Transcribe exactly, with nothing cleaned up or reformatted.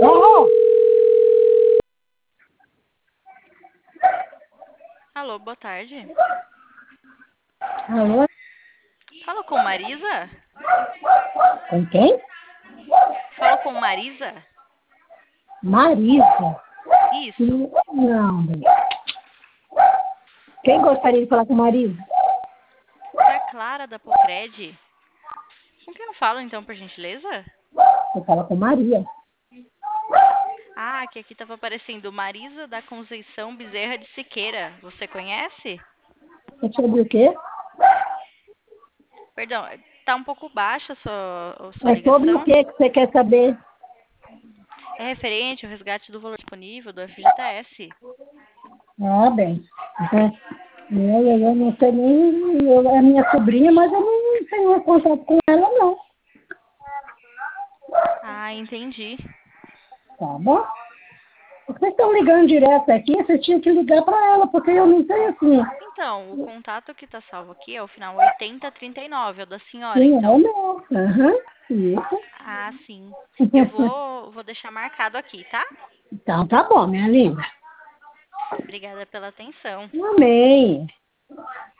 Oh, Alô, boa tarde. alô? Falo com Marisa? Com quem? Falo com Marisa? Marisa. Isso. Hum, Não, bem. Quem gostaria de falar com Marisa? É a Clara da Pocred. Com quem eu falo, então, por gentileza? Você fala com Maria. Ah, que aqui estava aparecendo Marisa da Conceição Bezerra de Siqueira. Você conhece? É sobre o quê? Perdão, tá um pouco baixa a sua, a sua É sobre o ligação. quê que você quer saber? É referente ao resgate do valor disponível do F G T S. Ah, bem. É. Eu, eu, eu não sei nem... Eu, é minha sobrinha, mas eu não tenho contato com ela, não. Ah, entendi. Tá bom? Vocês estão ligando direto aqui, vocês tinham que ligar para ela, porque eu não sei assim. Então, o contato que tá salvo aqui é o final oitenta trinta e nove, é o da senhora, Sim, é o então. meu. Aham, isso. Ah, sim. Eu vou, vou deixar marcado aqui, tá? Então tá bom, minha linda. Obrigada pela atenção. Amém.